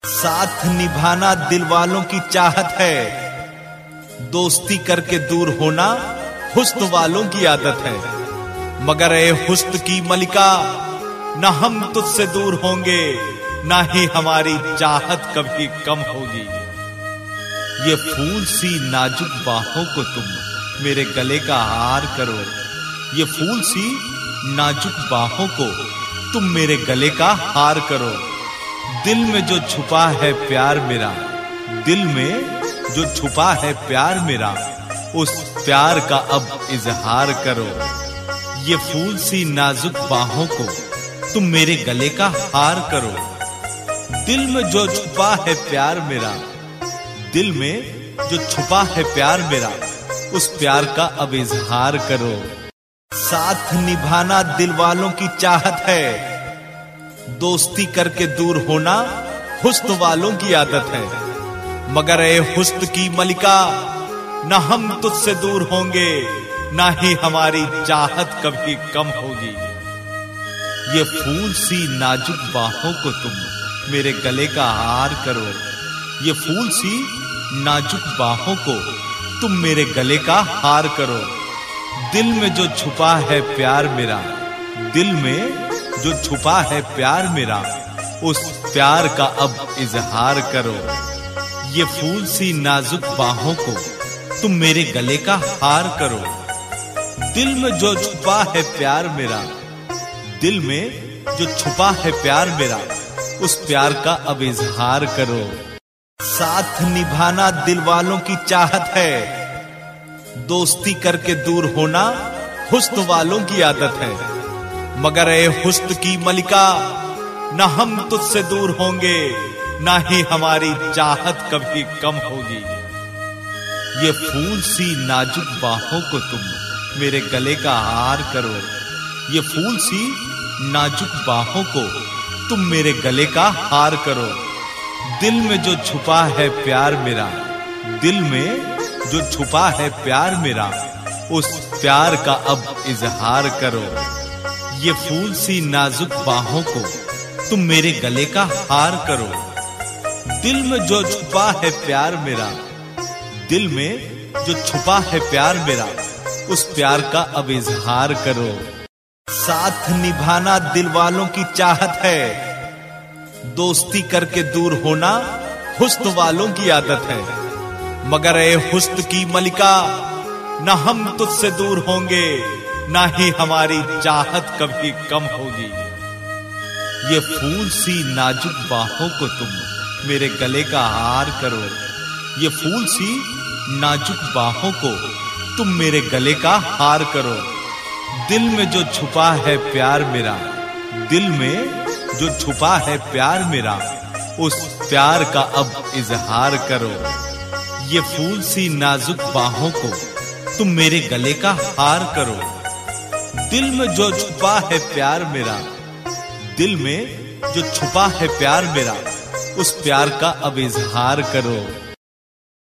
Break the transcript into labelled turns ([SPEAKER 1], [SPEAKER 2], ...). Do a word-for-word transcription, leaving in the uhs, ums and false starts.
[SPEAKER 1] साथ निभाना दिल वालों की चाहत है, दोस्ती करके दूर होना हुस्न वालों की आदत है। मगर ए हुस्न की मलिका, ना हम तुझसे दूर होंगे, ना ही हमारी चाहत कभी कम होगी। ये फूल सी नाजुक बाहों को तुम मेरे गले का हार करो, ये फूल सी नाजुक बाहों को तुम मेरे गले का हार करो। दिल में जो छुपा है प्यार मेरा, दिल में जो छुपा है प्यार मेरा, उस प्यार का अब इजहार करो। ये फूल सी नाजुक बाहों को तुम मेरे गले का हार करो। दिल में जो छुपा है प्यार मेरा, दिल में जो छुपा है प्यार मेरा, उस प्यार का अब इजहार करो। साथ निभाना दिल वालों की चाहत है, दोस्ती करके दूर होना हुस्न वालों की आदत है। मगर ए हुस्न की मलिका, ना हम तुझसे दूर होंगे, ना ही हमारी चाहत कभी कम होगी। ये फूल सी नाजुक बाहों को तुम मेरे गले का हार करो, ये फूल सी नाजुक बाहों को तुम मेरे गले का हार करो। दिल में जो छुपा है प्यार मेरा, दिल में जो छुपा है प्यार मेरा, उस प्यार का अब इजहार करो। ये फूल सी नाजुक बाहों को तुम मेरे गले का हार करो। दिल में जो छुपा है प्यार मेरा, दिल में जो छुपा है प्यार मेरा, उस प्यार का अब इजहार करो। साथ निभाना दिल वालों की चाहत है, दोस्ती करके दूर होना हुस्न वालों की आदत है। मगर ए हुस्न की मलिका, ना हम तुझसे दूर होंगे, ना ही हमारी चाहत कभी कम होगी। ये फूल सी नाजुक बाहों को तुम मेरे गले का हार करो, ये फूल सी नाजुक बाहों को तुम मेरे गले का हार करो। दिल में जो छुपा है प्यार मेरा, दिल में जो छुपा है प्यार मेरा, उस प्यार का अब इजहार करो। ये फूल सी नाजुक बाहों को तुम मेरे गले का हार करो। दिल में जो छुपा है प्यार मेरा, दिल में जो छुपा है प्यार मेरा, उस प्यार का अब इजहार करो। साथ निभाना दिल वालों की चाहत है, दोस्ती करके दूर होना हुस्न वालों की आदत है। मगर ए हुस्न की मलिका, ना हम तुझसे दूर होंगे, ना ही हमारी चाहत कभी कम होगी। ये फूल सी नाजुक बाहों को तुम मेरे गले का हार करो, ये फूल सी नाजुक बाहों को तुम मेरे गले का हार करो। दिल में जो छुपा है प्यार मेरा, दिल में जो छुपा है प्यार मेरा, उस प्यार का अब इजहार करो। ये फूल सी नाजुक बाहों को तुम मेरे गले का हार करो। दिल में जो छुपा है प्यार मेरा, दिल में जो छुपा है प्यार मेरा, उस प्यार का अब इजहार करो।